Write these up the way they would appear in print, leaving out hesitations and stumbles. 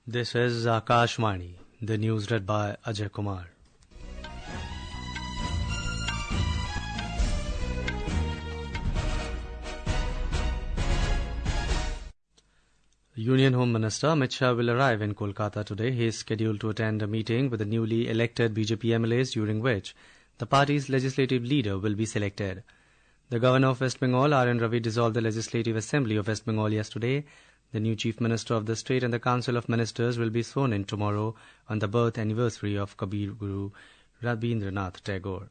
This is Akashvani, the news read by Ajay Kumar. Union Home Minister Amit Shah will arrive in Kolkata today. He is scheduled to attend a meeting with the newly elected BJP MLAs, during which the party's legislative leader will be selected. The Governor of West Bengal, R.N. Ravi, dissolved the Legislative Assembly of West Bengal yesterday. The new Chief Minister of the state and the Council of Ministers will be sworn in tomorrow on the birth anniversary of Kabir Guru Rabindranath Tagore.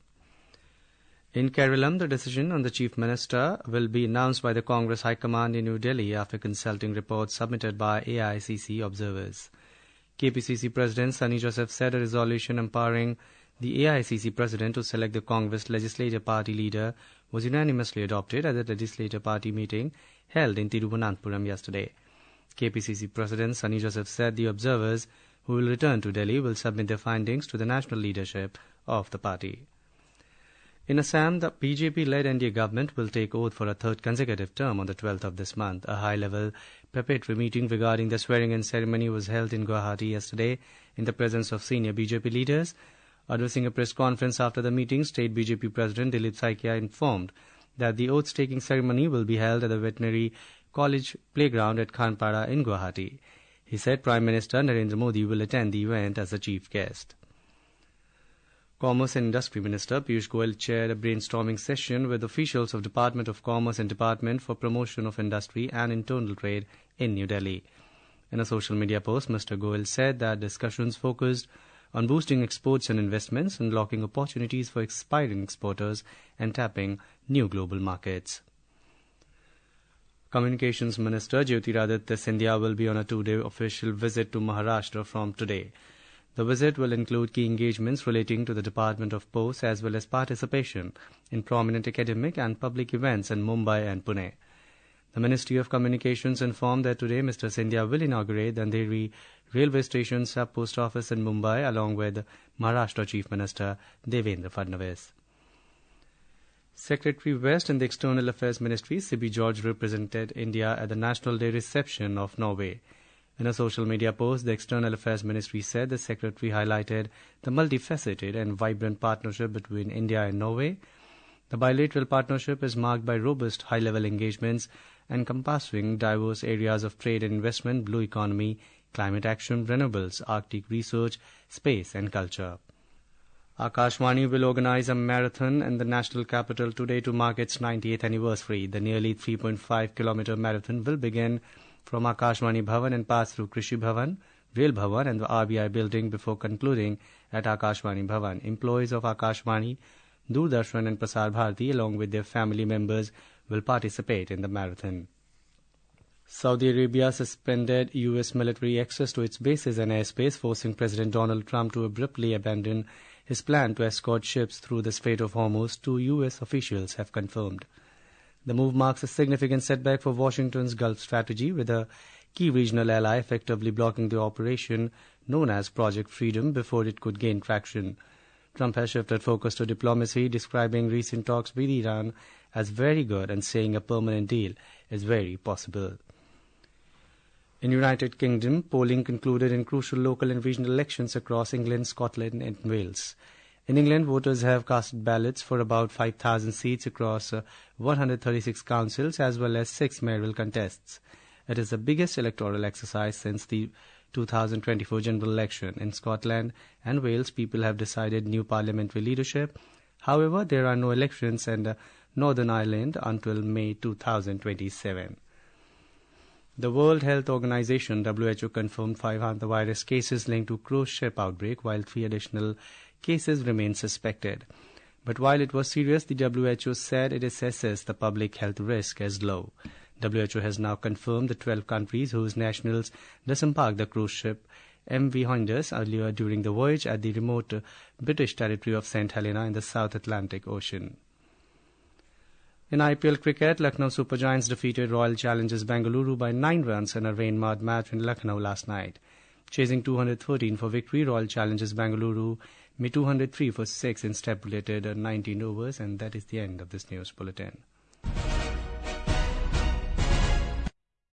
In Kerala, the decision on the Chief Minister will be announced by the Congress High Command in New Delhi after consulting reports submitted by AICC observers. KPCC President Sunny Joseph said a resolution empowering the AICC President to select the Congress Legislative Party leader was unanimously adopted at the Legislative Party meeting held in Thiruvananthapuram yesterday. KPCC President Sunny Joseph said the observers who will return to Delhi will submit their findings to the national leadership of the party. In Assam, the BJP-led NDA government will take oath for a third consecutive term on the 12th of this month. A high-level preparatory meeting regarding the swearing-in ceremony was held in Guwahati yesterday in the presence of senior BJP leaders. Addressing a press conference after the meeting, State BJP President Dilip Saikia informed that the oath-taking ceremony will be held at the Veterinary College Playground at Khanpara in Guwahati. He said Prime Minister Narendra Modi will attend the event as a chief guest. Commerce and Industry Minister Piyush Goyal chaired a brainstorming session with officials of Department of Commerce and Department for Promotion of Industry and Internal Trade in New Delhi. In a social media post, Mr. Goyal said that discussions focused on boosting exports and investments, unlocking opportunities for aspiring exporters, and tapping new global markets. Communications Minister Jyotiraditya Scindia will be on a 2-day official visit to Maharashtra from today. The visit will include key engagements relating to the Department of Posts as well as participation in prominent academic and public events in Mumbai and Pune. The Ministry of Communications informed that today Mr. Scindia will inaugurate the Andheri Railway Station sub-post office in Mumbai along with Maharashtra Chief Minister Devendra Fadnavis. Secretary West in the External Affairs Ministry, C.B. George, represented India at the National Day reception of Norway. In a social media post, the External Affairs Ministry said the Secretary highlighted the multifaceted and vibrant partnership between India and Norway. The bilateral partnership is marked by robust high-level engagements encompassing diverse areas of trade and investment, blue economy, climate action, renewables, Arctic research, space and culture. Akashvani will organize a marathon in the national capital today to mark its 90th anniversary. The nearly 3.5-kilometer marathon will begin from Akashvani Bhavan and pass through Krishi Bhavan, Rail Bhavan and the RBI building before concluding at Akashvani Bhavan. Employees of Akashvani, Doordarshan and Prasar Bharati along with their family members will participate in the marathon. Saudi Arabia suspended U.S. military access to its bases and airspace, forcing President Donald Trump to abruptly abandon his plan to escort ships through the Strait of Hormuz, 2 U.S. officials have confirmed. The move marks a significant setback for Washington's Gulf strategy, with a key regional ally effectively blocking the operation known as Project Freedom before it could gain traction. Trump has shifted focus to diplomacy, describing recent talks with Iran as very good and saying a permanent deal is very possible. In United Kingdom, polling concluded in crucial local and regional elections across England, Scotland and Wales. In England, voters have cast ballots for about 5,000 seats across 136 councils as well as 6 mayoral contests. It is the biggest electoral exercise since the 2024 general election. In Scotland and Wales, people have decided new parliamentary leadership. However, there are no elections in Northern Ireland until May 2027. The World Health Organization WHO confirmed 5 hantavirus cases linked to cruise ship outbreak, while 3 additional cases remain suspected. But while it was serious, the WHO said it assesses the public health risk as low. WHO has now confirmed the 12 countries whose nationals disembarked the cruise ship MV Hoindus earlier during the voyage at the remote British territory of St. Helena in the South Atlantic Ocean. In IPL cricket, Lucknow Super Giants defeated Royal Challengers Bengaluru by 9 runs in a rain-marred match in Lucknow last night. Chasing 213 for victory, Royal Challengers Bengaluru made 203 for 6 in stipulated 19 overs, and that is the end of this news bulletin.